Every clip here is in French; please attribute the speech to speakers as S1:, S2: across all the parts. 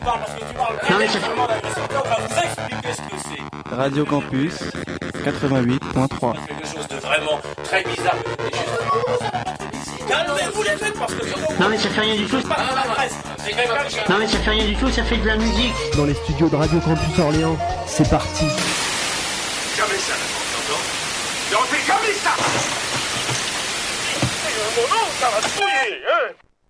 S1: parle parce que tu parles.
S2: Non, mais ça...
S1: On va vous expliquer ce que c'est.
S3: Radio Campus 88.3.
S1: Quelque chose de vraiment très bizarre. Calmez-vous les mecs parce que
S2: Non mais ça fait rien du tout.
S1: pas dans la presse. C'est quelqu'un qui...
S2: Non mais ça fait rien du tout, ça fait de la musique.
S4: Dans les studios de Radio Campus Orléans, c'est parti.
S5: Jamais ça, t'entends? Non, c'est jamais ça! Mon nom, ça va se fouiller, hein?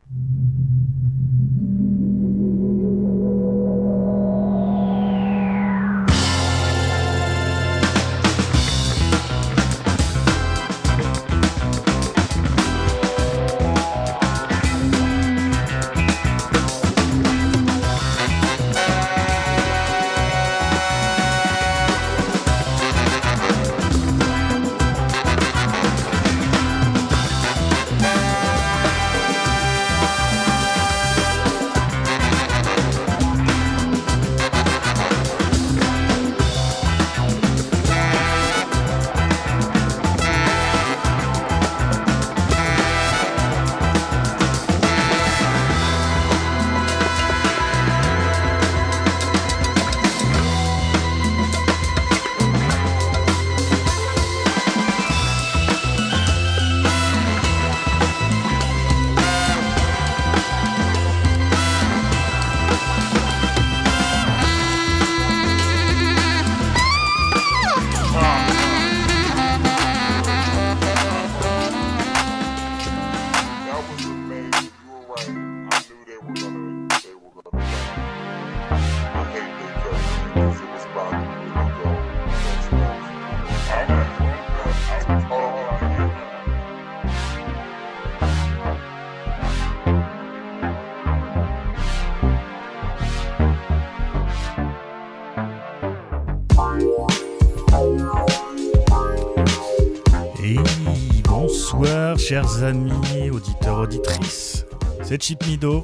S6: Bonsoir chers amis, auditeurs, auditrices, c'est Chip Mido.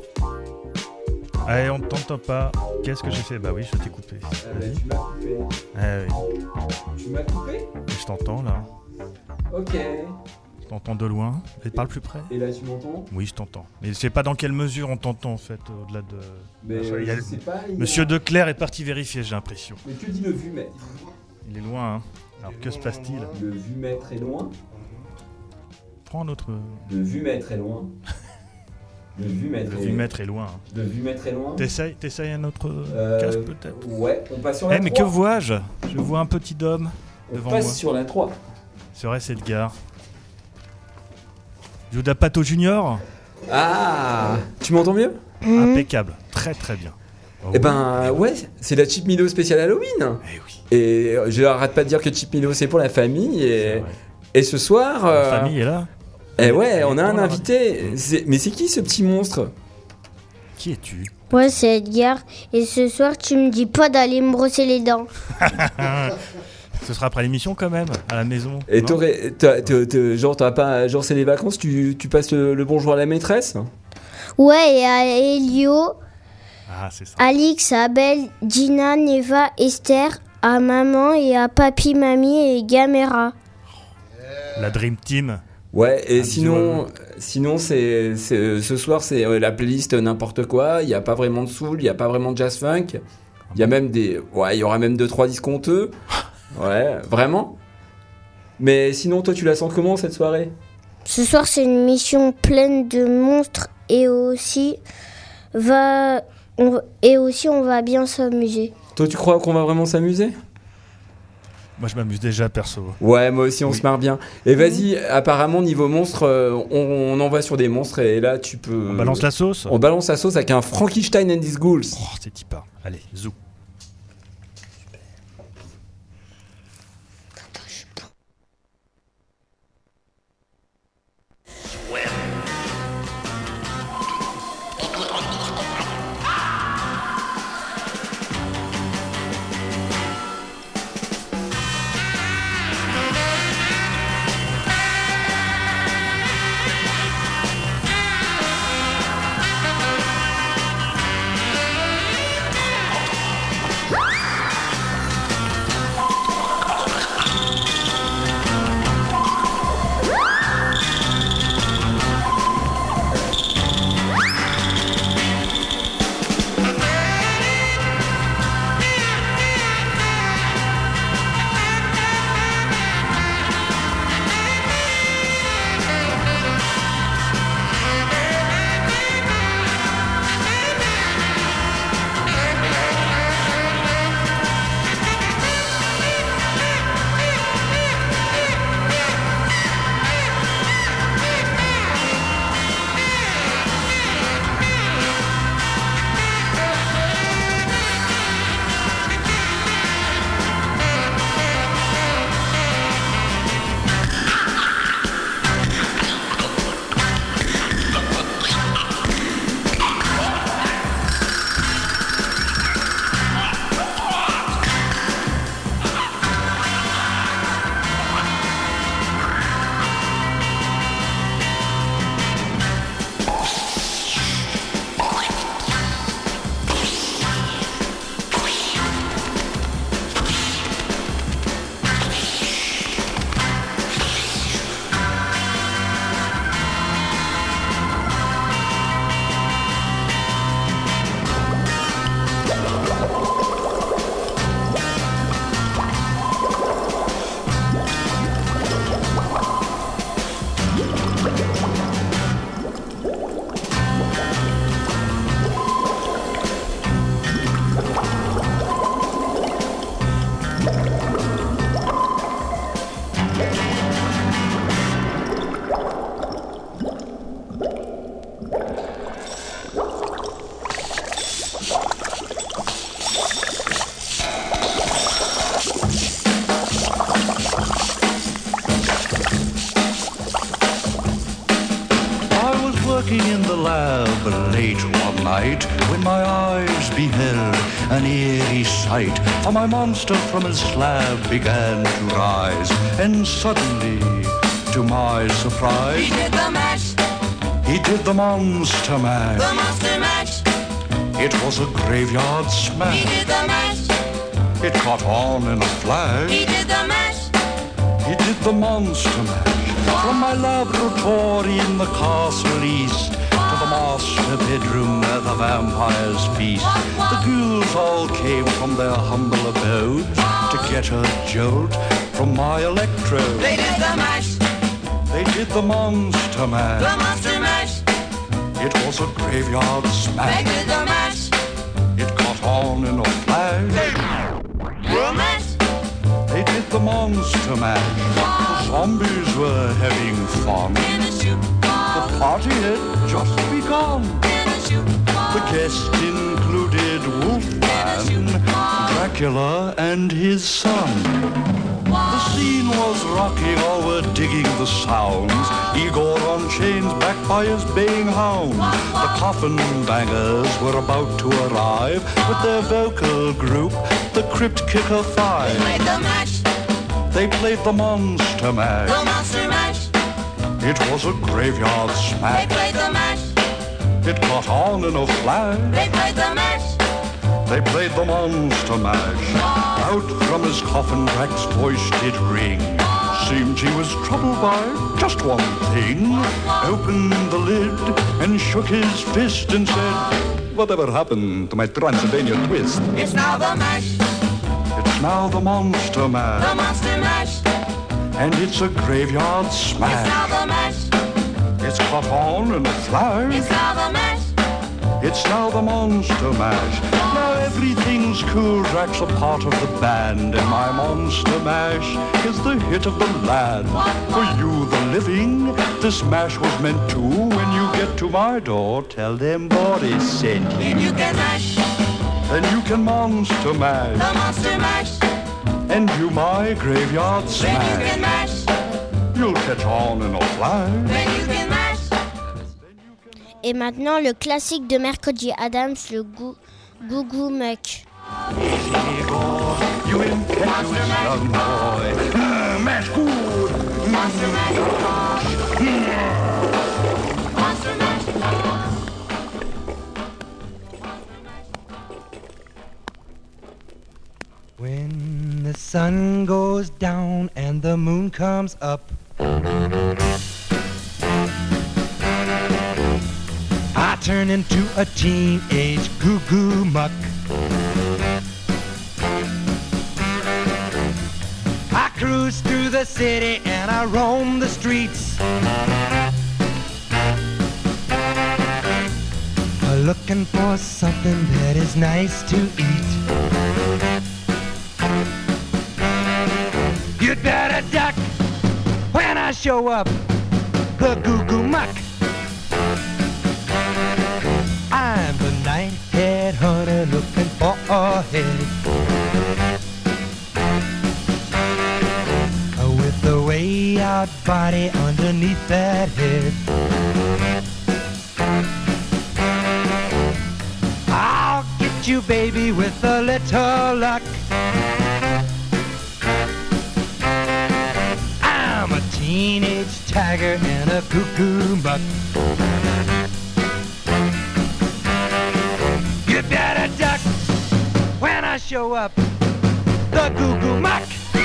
S6: Allez, on ne t'entend pas. Qu'est-ce que j'ai fait? Bah oui, je t'ai coupé.
S7: Tu m'as coupé.
S6: Ah oui.
S7: Tu m'as coupé?
S6: Je t'entends là.
S7: Ok.
S6: Je t'entends de loin. Et parle plus près.
S7: Et là tu m'entends?
S6: Oui, je t'entends. Mais je sais pas dans quelle mesure on t'entend en fait, au-delà de...
S7: Mais
S6: il y a...
S7: je sais pas.
S6: Monsieur Declerc est parti vérifier, j'ai l'impression.
S7: Mais que dit le vumètre?
S6: Il est loin, hein. Alors que se passe-t-il?
S7: Le vumètre est loin.
S6: Prends un autre...
S7: Le vumètre est loin. Le
S6: vumètre est loin. Hein.
S7: Le vumètre est loin.
S6: T'essayes un autre casque peut-être?
S7: Ouais, on passe sur la 3.
S6: Mais que vois-je? Je vois un petit homme devant moi.
S7: On passe sur la 3.
S6: Serait-ce Edgar? Judas Pato Junior?
S7: Ah, tu m'entends mieux?
S6: Impeccable, très très bien. Oh,
S7: eh ben ouais, c'est la Chip Mido spéciale Halloween.
S6: Eh oui.
S7: Et je n'arrête pas de dire que Chip Mido c'est pour la famille et ce soir...
S6: La famille est là.
S7: Eh ouais, on a un invité. Mais c'est qui ce petit monstre?
S6: Qui es-tu?
S8: Ouais, c'est Edgar. Et ce soir, tu me dis pas d'aller me brosser les dents.
S6: Ce sera après l'émission quand même, à la maison.
S7: Et t'auras pas... Genre c'est les vacances, tu passes le bonjour à la maîtresse?
S8: Ouais, et à Elio,
S6: c'est ça.
S8: Alix, Abel, Gina, Neva, Esther, à maman et à papi, mamie et Gamera.
S6: La Dream Team.
S7: Ouais, et sinon c'est ce soir c'est la playlist n'importe quoi. Il y a pas vraiment de soul, il y a pas vraiment de jazz funk. Il y a même il y aura même 2-3 disconteux. Ouais, vraiment. Mais sinon toi tu la sens comment cette soirée?
S8: Ce soir c'est une mission pleine de monstres et aussi on va bien s'amuser.
S7: Toi tu crois qu'on va vraiment s'amuser?
S6: Moi je m'amuse déjà perso.
S7: Ouais, moi aussi on se marre bien. Et vas-y, apparemment niveau monstre, on envoie sur des monstres et là tu peux...
S6: On balance la sauce?
S7: On balance la sauce avec un Frankenstein and his Ghouls.
S6: Oh, c'est typa. Allez, zou.
S9: night when my eyes beheld an eerie sight. For my monster from his slab began to rise, and suddenly, to my surprise,
S10: he did the mash.
S9: He did the monster mash.
S10: The monster mash.
S9: It was a graveyard smash.
S10: He did the mash.
S9: It caught on in a flash.
S10: He did the mash.
S9: He did the monster mash. From my laboratory in the castle east to the master bedroom where the vampires feast. The ghouls all came from their humble abodes to get a jolt from my electrode.
S10: They did the mash.
S9: They did the monster mash.
S10: The monster mash.
S9: It was a graveyard smash.
S10: They did the mash.
S9: It caught on in a flash.
S10: The mash.
S9: They did the monster mash. The zombies were having fun. The party had just begun. The guests included Wolfman, Dracula, and his son. The scene was rocking, all were digging the sounds. Igor on chains, backed by his baying hounds. The coffin bangers were about to arrive with their vocal group, the Crypt Kicker Five.
S10: They played the mash.
S9: They played the monster mash.
S10: The monster mash.
S9: It was a graveyard smash.
S10: They played the mash.
S9: It caught on in a flash.
S10: They played the mash.
S9: They played the monster mash. Out from his coffin, Drac's voice did ring. Seemed he was troubled by just one thing. Opened the lid and shook his fist and said, "Whatever happened to my Transylvania twist?"
S10: It's now the mash.
S9: It's now the monster mash.
S10: The monster mash.
S9: And it's a graveyard smash.
S10: It's now the mash.
S9: It's caught on in a flash.
S10: It's now the mash.
S9: It's now the monster mash. Now everything's cool. Drac's a part of the band, and my monster mash is the hit of the land. For you, the living, this mash was meant to. When you get to my door, tell them Boris sent you.
S10: Then you can mash.
S9: Then you can monster mash.
S10: The monster mash.
S9: And you my graveyard smash.
S10: Then you can mash.
S9: You'll catch on in a flash.
S10: Then you can mash.
S8: Et maintenant, le classique de Mercredi Adams, le Goo Muck.
S9: You impetuous young boy. Mash good.
S10: Monster mash. Monster mash.
S11: When the sun goes down and the moon comes up, I turn into a teenage goo muck. I cruise through the city and I roam the streets, looking for something that is nice to eat. You'd better duck when I show up, the goo muck. I'm the night-head hunter looking for a head, with the way-out body underneath that head. I'll get you, baby, with a little luck. I'm a teenage tiger and a cuckoo buck. You better duck when I show up, the goo muck.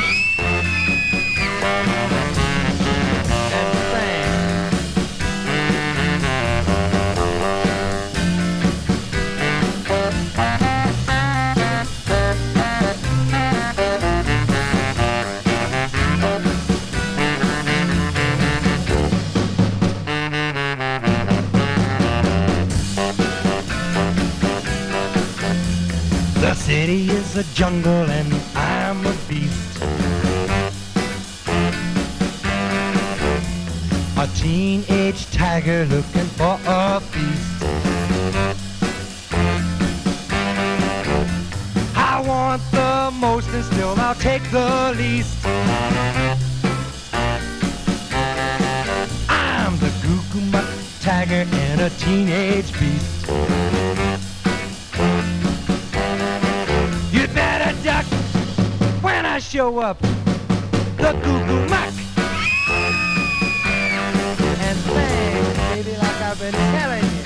S11: The city is a jungle and I'm a beast, a teenage tiger looking for a feast. I want the most and still I'll take the least. I'm the goo muck tiger and a teenage beast. I show up, the Goo Goo Muck. And thanks, baby, like I've been telling you.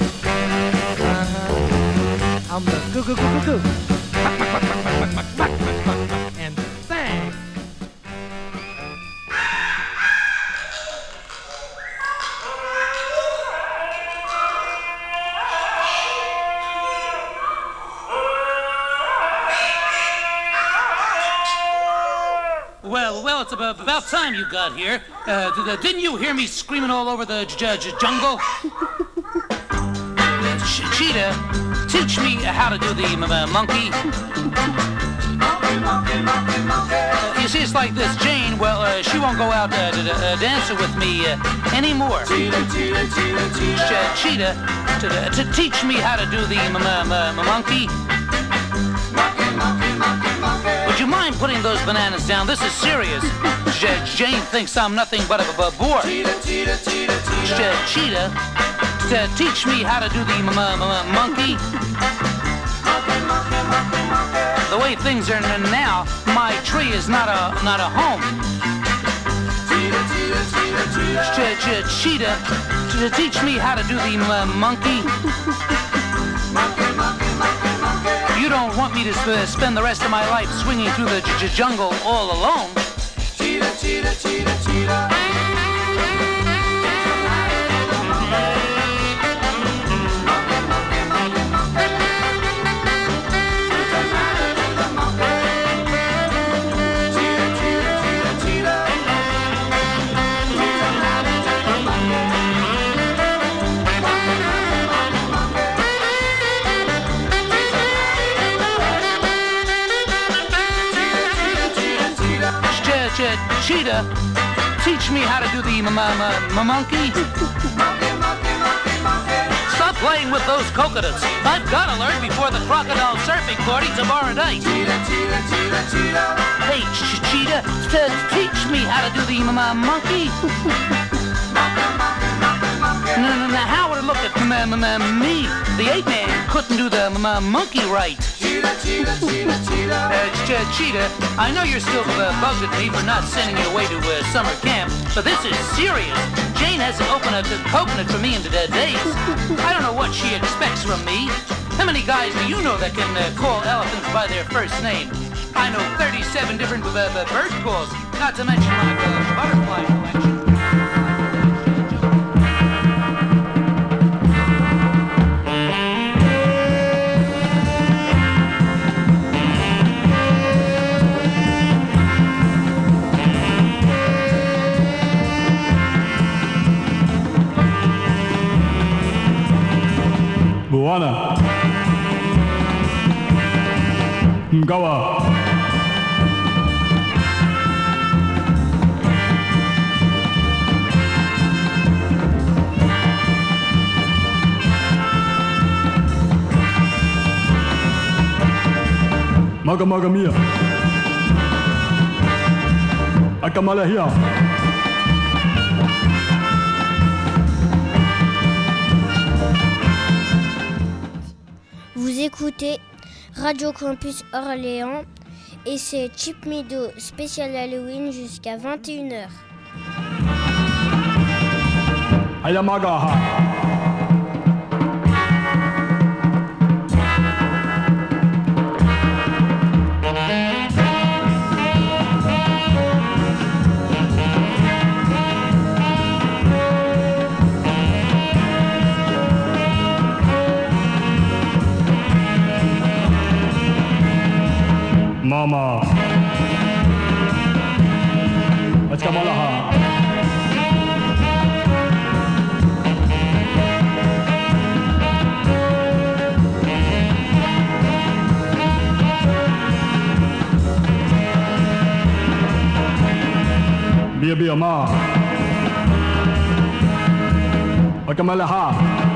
S11: I'm the Goo Goo Goo Goo Goo. And thanks.
S12: Well, it's about time you got here. Didn't you hear me screaming all over the jungle? Cheetah, teach me how to do the monkey. You see, it's like this. Jane, well, she won't go out dancing with me anymore. Cheetah, to teach me how to do the monkey. Would you mind putting those bananas down? This is serious. Jane thinks I'm nothing but a bore. Cheetah, to teach me how to do the monkey. The way things are now, my tree is not a home. Cheetah, to teach me how to do the monkey. You don't want me to spend the rest of my life swinging through the jungle all alone. Cheetah, cheetah, cheetah, cheetah. Cheetah, teach me how to do the monkey. Stop playing with those coconuts. I've got to learn before the crocodile surfing party tomorrow night. Hey, Cheetah, teach me how to do the monkey. Now, how would it look at me? The ape man couldn't do the monkey right. Cheetah, I know you're still bugged at me for not sending you away to summer camp, but this is serious. Jane hasn't opened a coconut for me in days. I don't know what she expects from me. How many guys do you know that can call elephants by their first name? I know 37 different bird calls, not to mention my butterfly collection.
S3: Buana Mgawa Maga Mia Akamalahia.
S8: Vous écoutez Radio Campus Orléans et c'est Chip Mido spécial Halloween jusqu'à 21h.
S3: Ayamagaha Mama Achkamalaha Bia Ma Achkamalaha.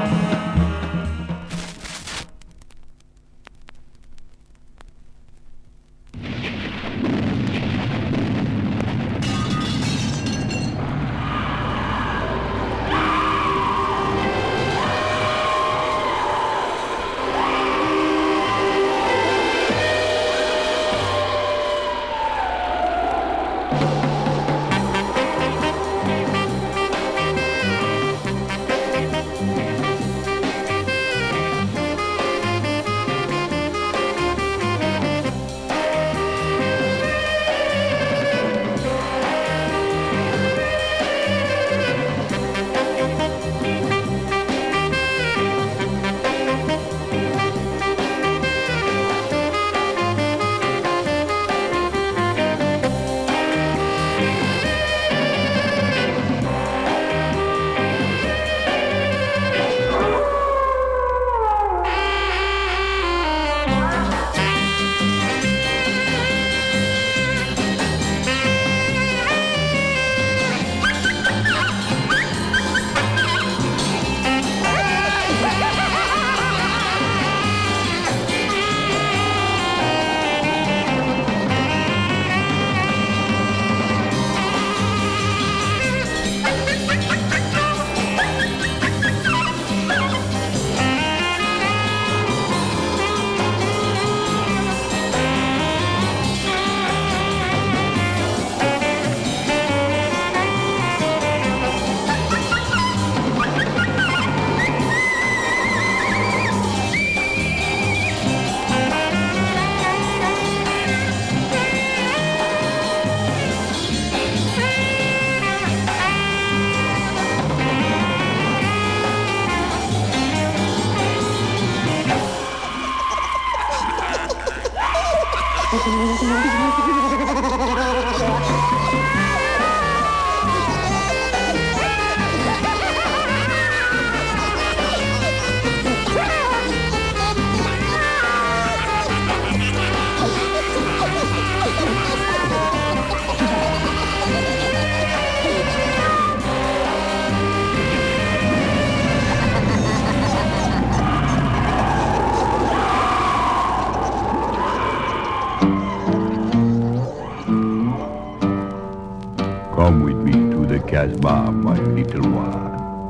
S13: Come with me to the Casbah, my little one.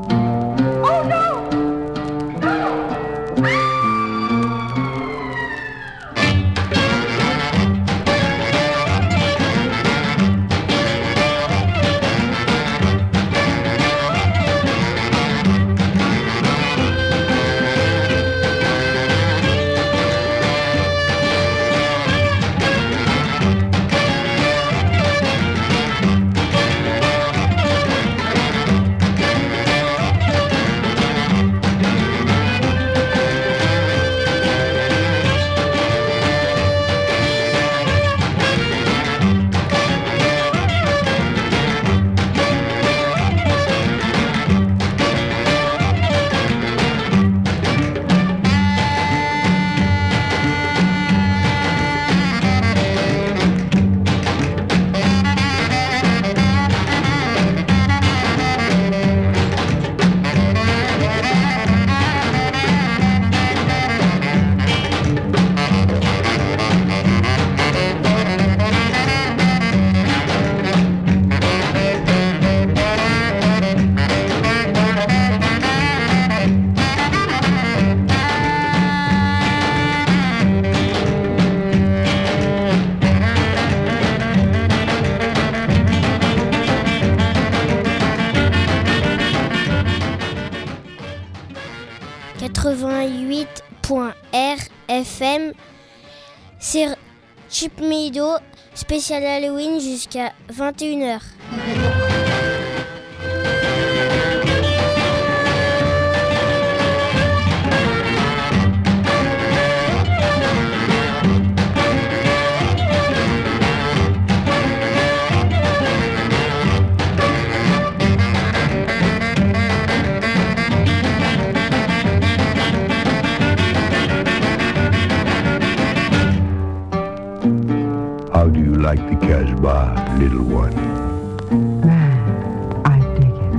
S8: FM, c'est Chipmido, spécial Halloween jusqu'à 21h.
S13: How do you like the Casbah, little one?
S14: I dig it.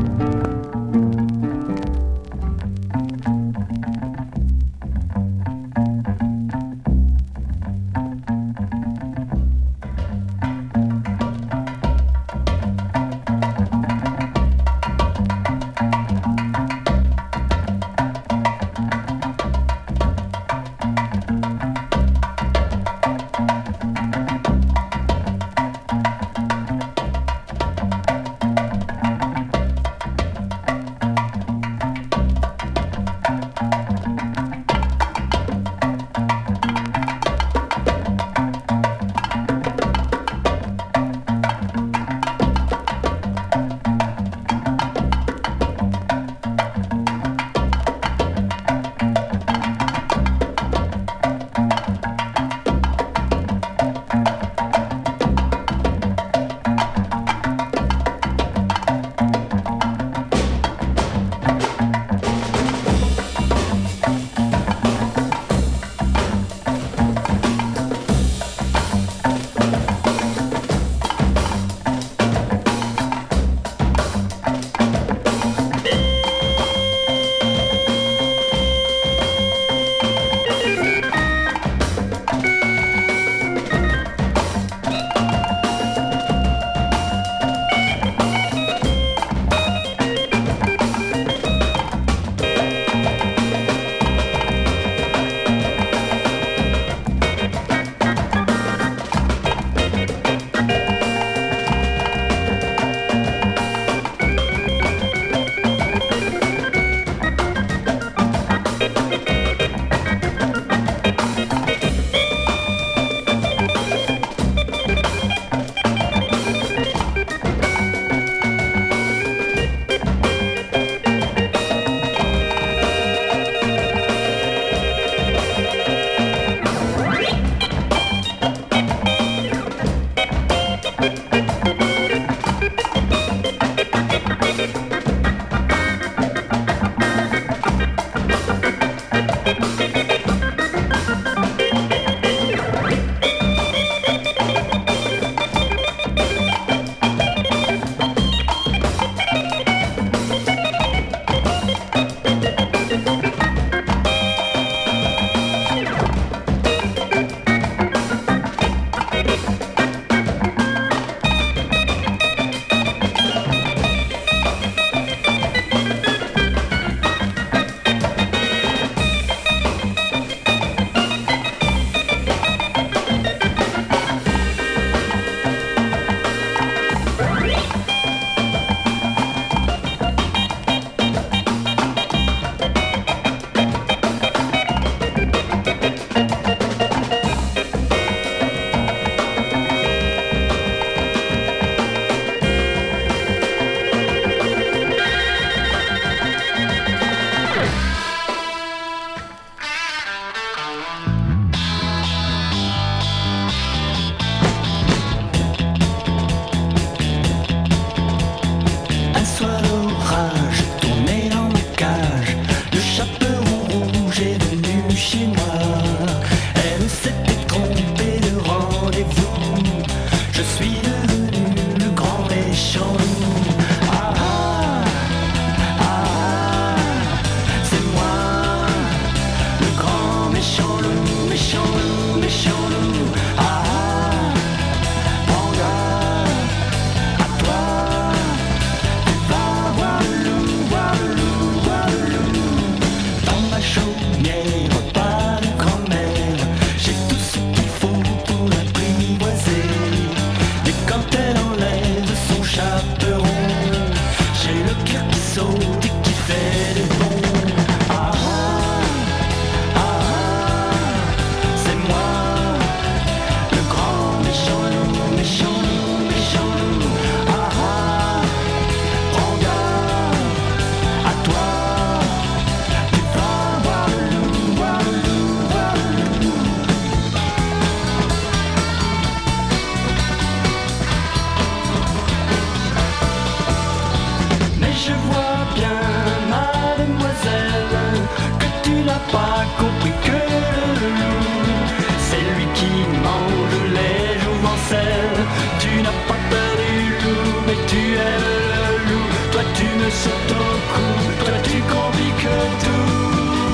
S9: sur ton cou, toi tu compliques tout.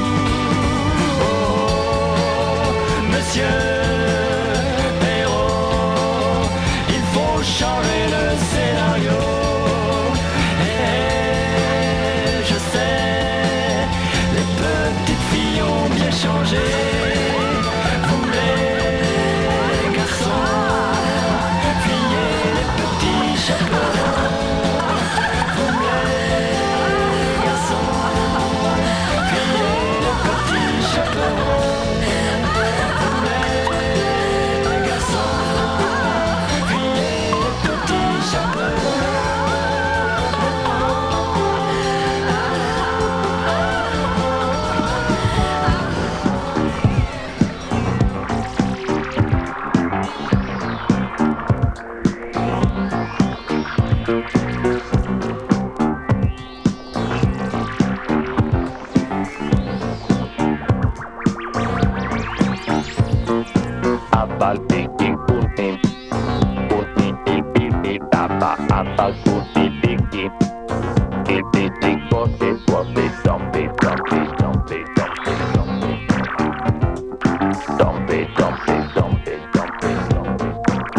S9: Oh, monsieur héros, il faut changer le scénario. Et je sais, les petites filles ont bien changé. Vous les garçons, fuyez les petits chaperons. Vous les garçons, fuyez les petits chaperons. Vous les garçons, fuyez les petits chaperons.
S13: Abal tiki putin, putin tiki tapa, abal putin tiki, tiki tiki pote tombe, tombe, tombe, tombe, tombe, tombe, tombe, tombe, tombe, tombe.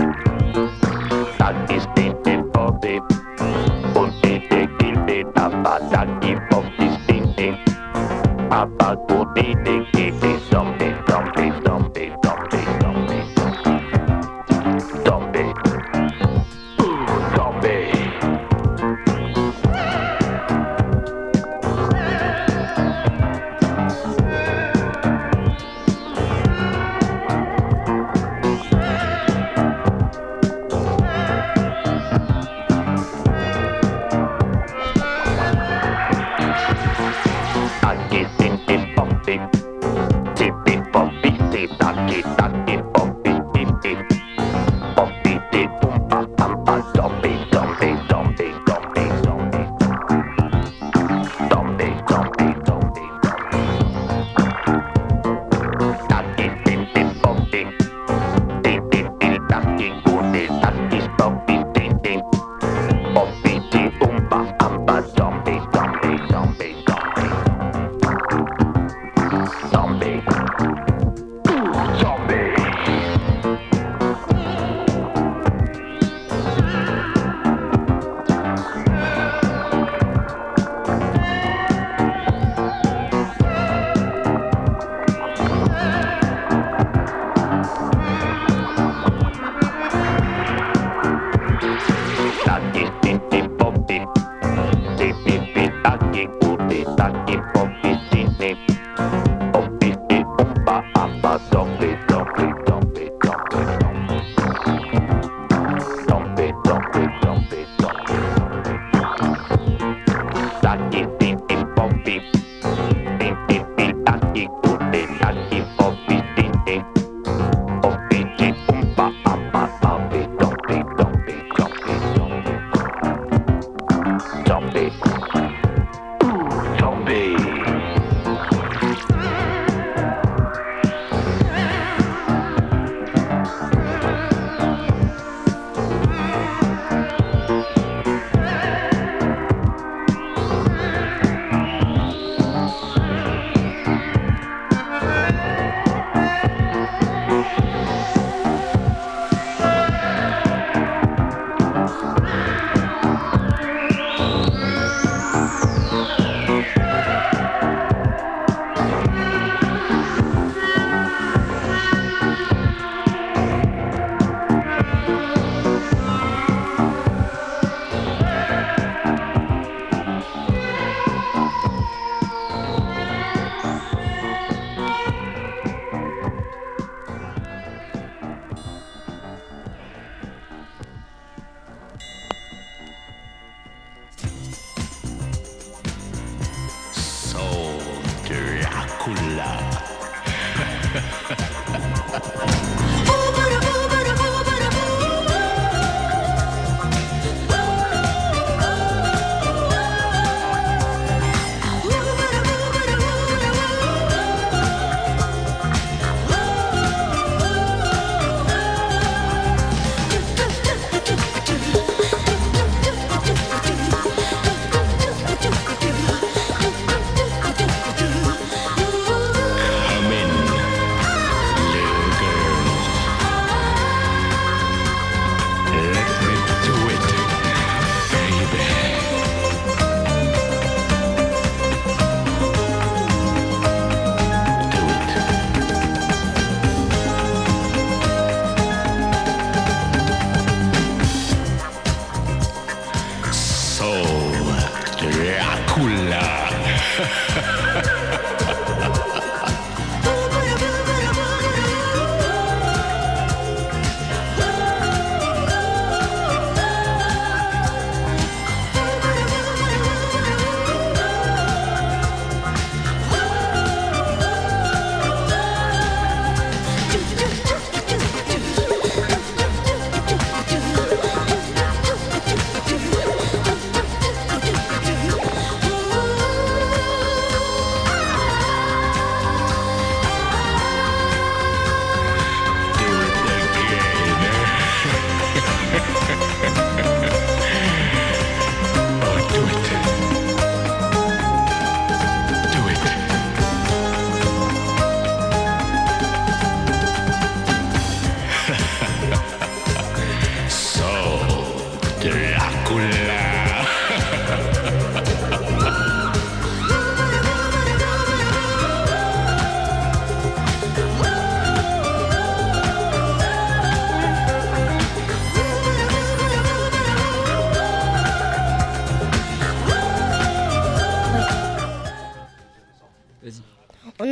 S13: Taki stintin pote, putin tiki tapa, taki pote stintin, abal putin tiki tombe, tombe, tombe, tombe. Zombie.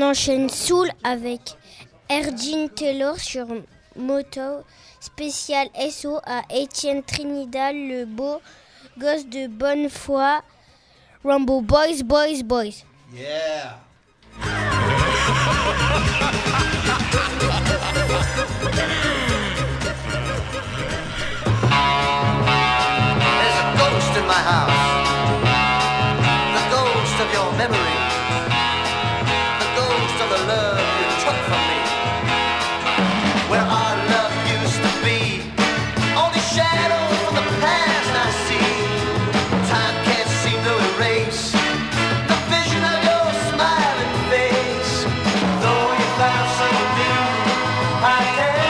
S8: enchaîne Soul avec Erdine Taylor sur Moto, spécial SO à Étienne Trinidad, le beau gosse de bonne foi. Rambo Boys, Boys, Boys.
S14: Yeah.
S15: There's a ghost in my house, the ghost of your memory, the ghost of the love you took from me. Where our love used to be, only shadows from the past I see. Time can't seem to erase the vision of your smiling face. Though you found some new, I can't.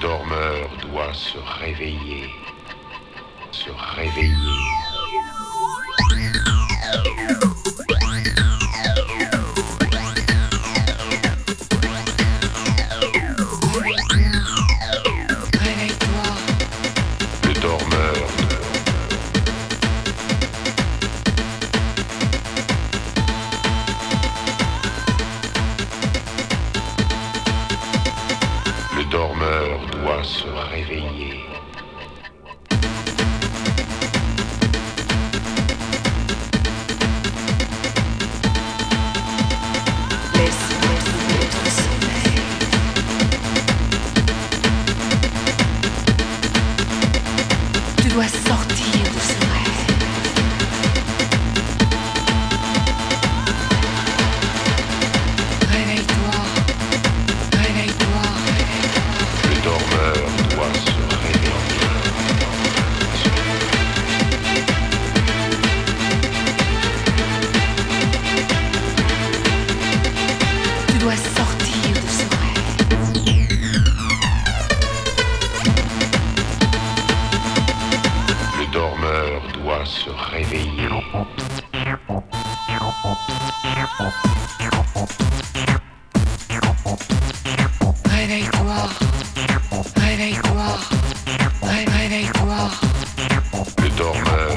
S13: dormeur doit se réveiller. Se réveiller. Le dormeur. Le dormeur doit se réveiller.
S10: Tu dois sortir de ce rêve. Réveille-toi, réveille-toi.
S13: Le dormeur doit se réveiller.
S10: Tu dois sortir de ce rêve.
S13: Le dormeur doit se réveiller.
S10: Réveille-toi, réveille-toi, réveille-toi.
S13: Le dormeur.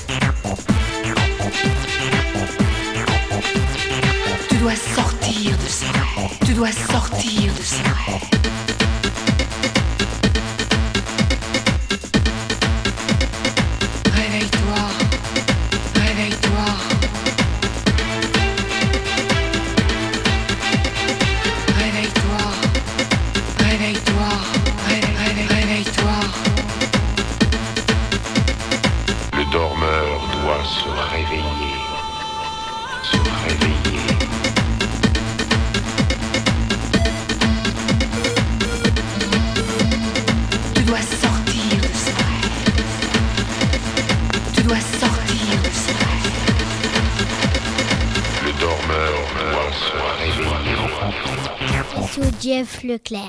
S10: Tu dois sortir de ce rêve. Tu dois sortir de ce rêve. Réveille-toi, réveille-toi. Réveille-toi, réveille-toi, réveille-toi.
S13: Le dormeur doit se réveiller. Se réveiller.
S10: Tu dois sortir de ce rêve. Tu dois sortir de ce rêve.
S13: Le dormeur doit se réveiller.
S8: Sous Jeff Leclerc.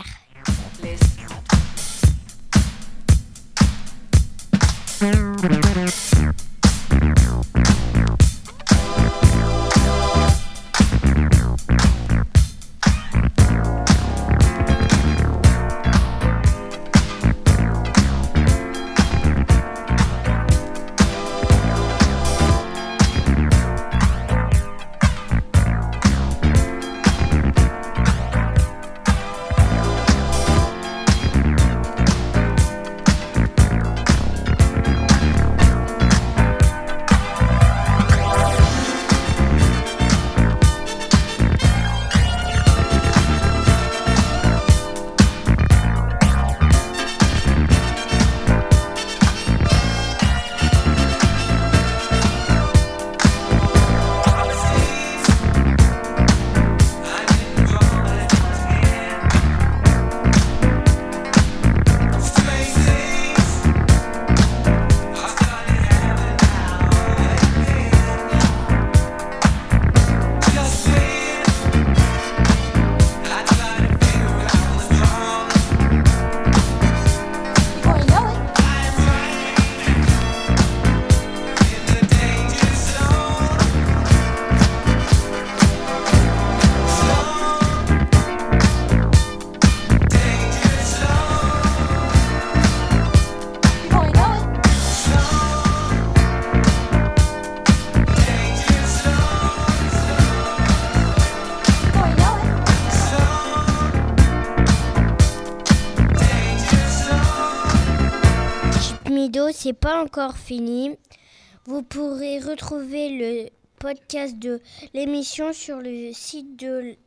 S8: C'est pas encore fini. Vous pourrez retrouver le podcast de l'émission sur le site de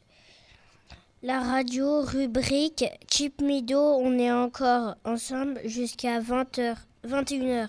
S8: la radio, rubrique Chip Mido. On est encore ensemble jusqu'à 21h.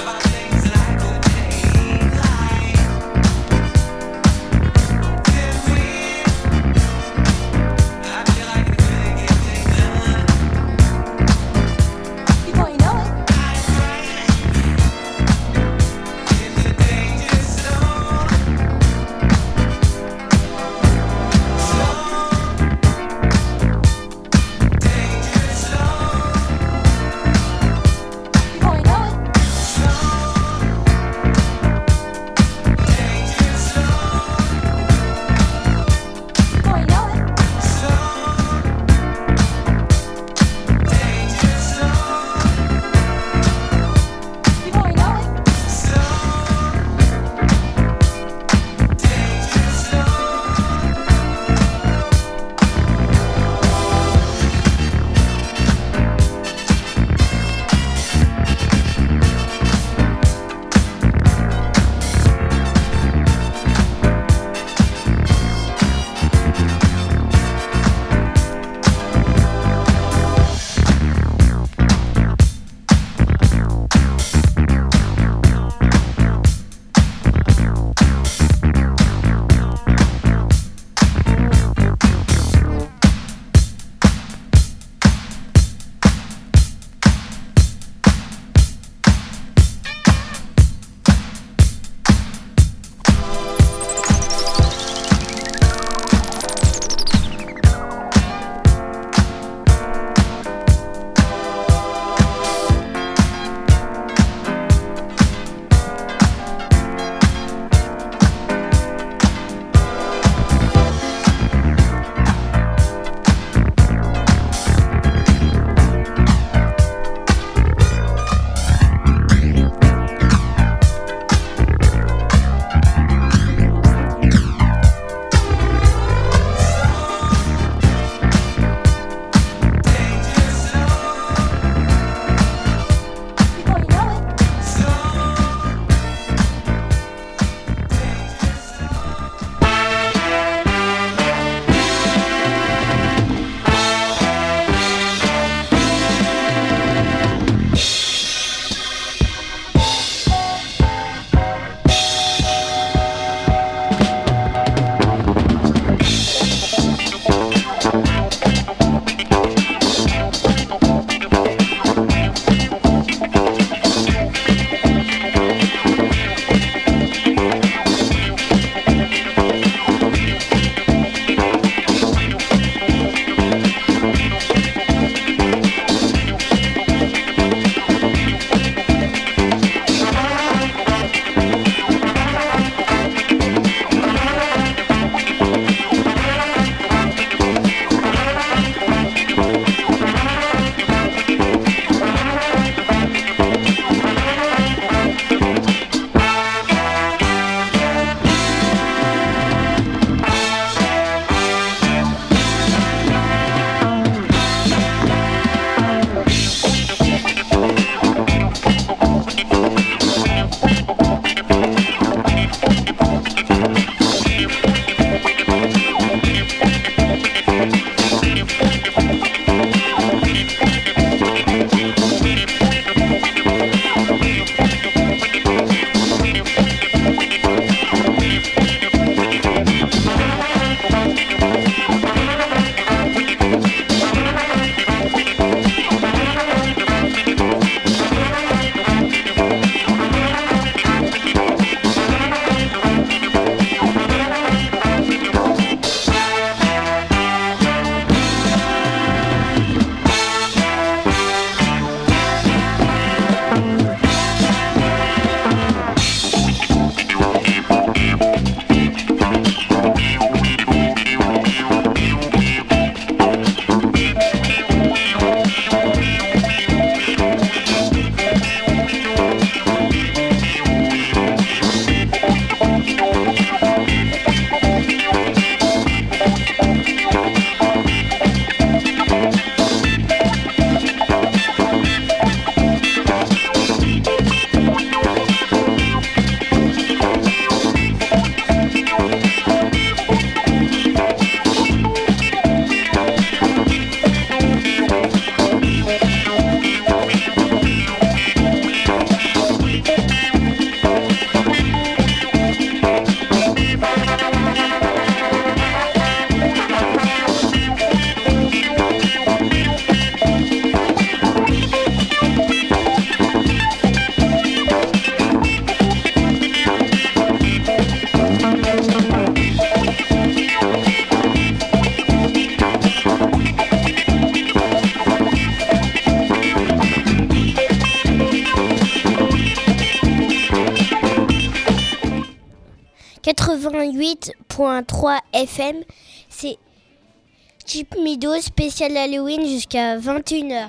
S10: Give me
S8: 88.3 FM, c'est Chip Mido spécial Halloween jusqu'à 21h.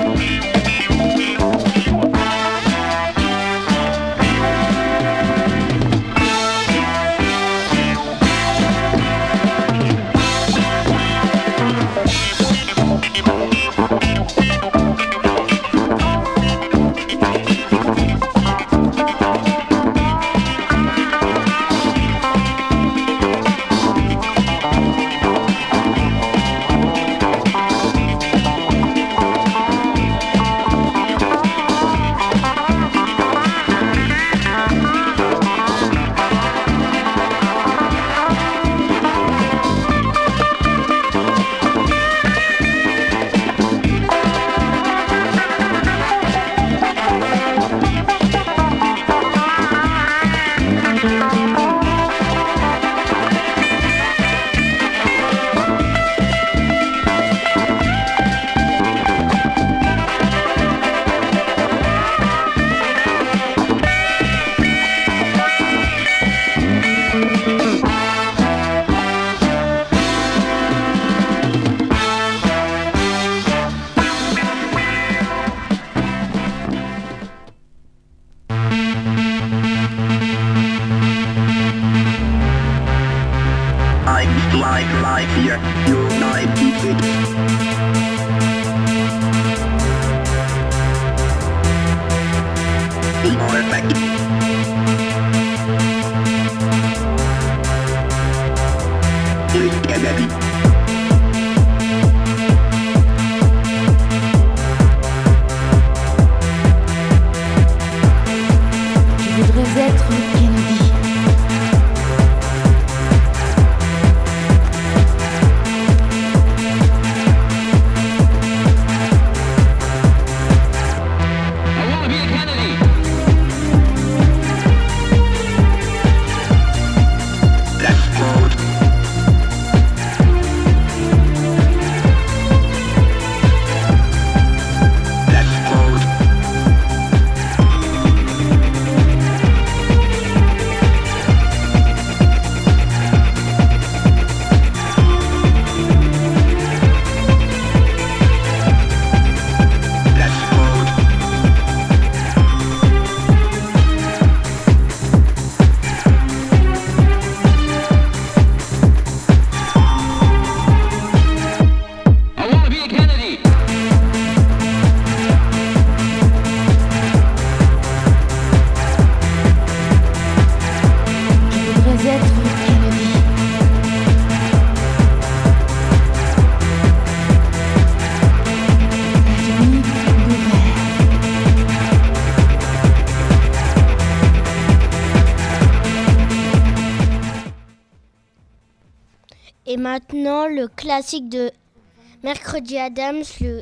S8: Et maintenant, le classique de Mercredi Adams,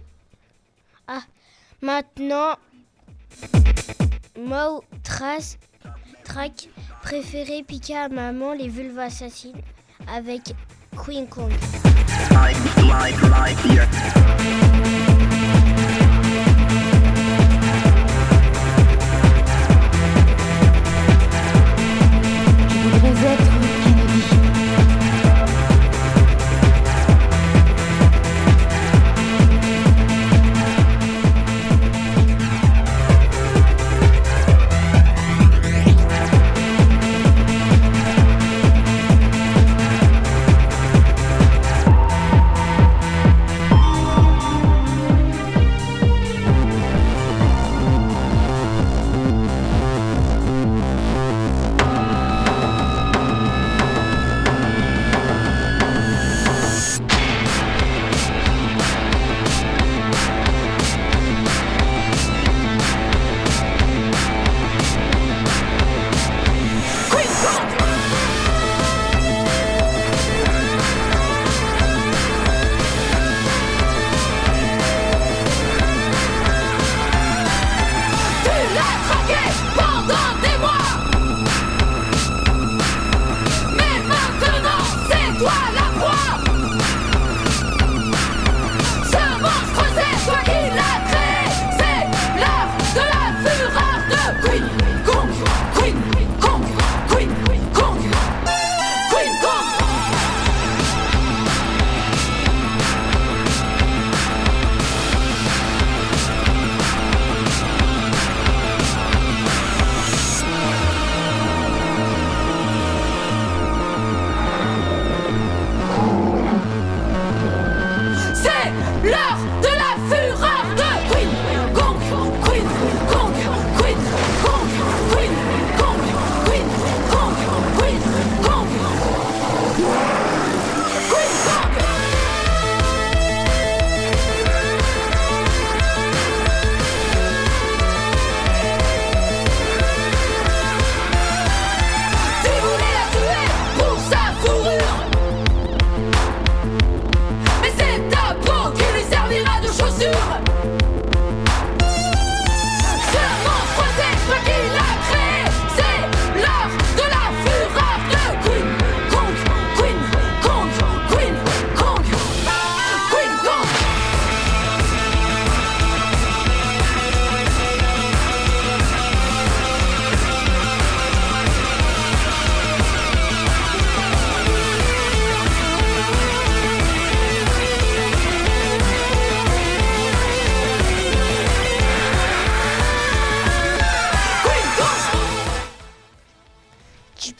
S8: maintenant, Moe track préféré piqué à maman, les vulves assassines, avec Queen Kong.
S10: Je voudrais être Kennedy.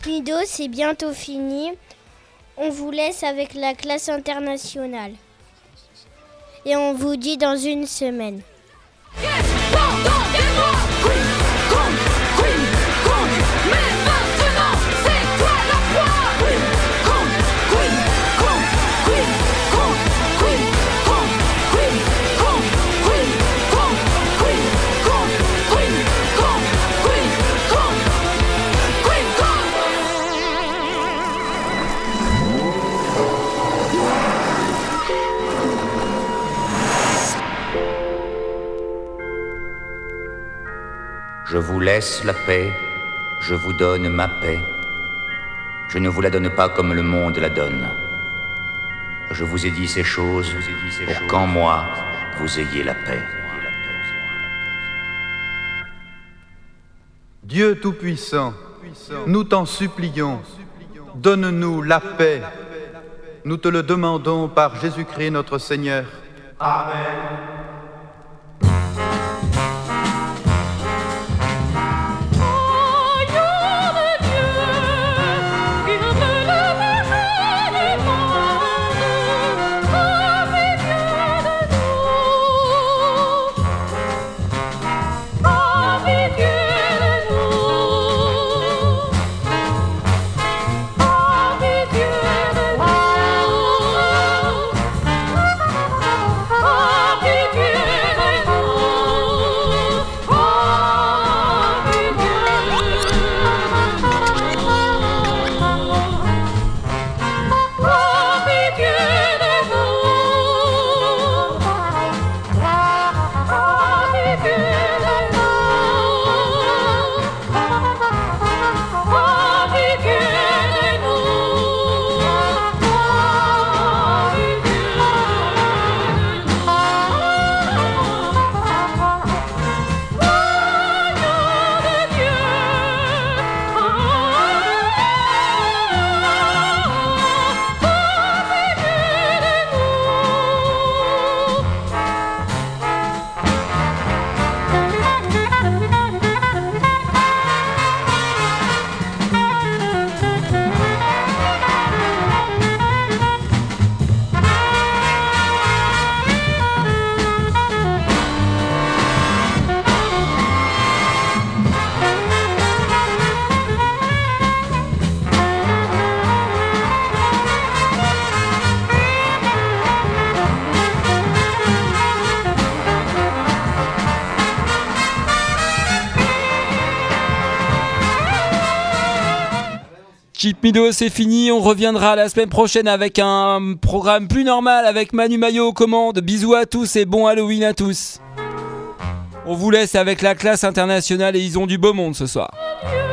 S8: Mido, c'est bientôt fini. On vous laisse avec la classe internationale. Et on vous dit dans une semaine.
S14: Je vous laisse la paix, je vous donne ma paix. Je ne vous la donne pas comme le monde la donne. Je vous ai dit ces choses pour qu'en moi, vous ayez la paix.
S16: Dieu Tout-Puissant, nous t'en supplions, donne-nous la paix. Nous te le demandons par Jésus-Christ notre Seigneur. Amen.
S7: Cheap Mido, c'est fini. On reviendra la semaine prochaine avec un programme plus normal avec Manu Maillot aux commandes. Bisous à tous et bon Halloween à tous. On vous laisse avec la classe internationale et ils ont du beau monde ce soir.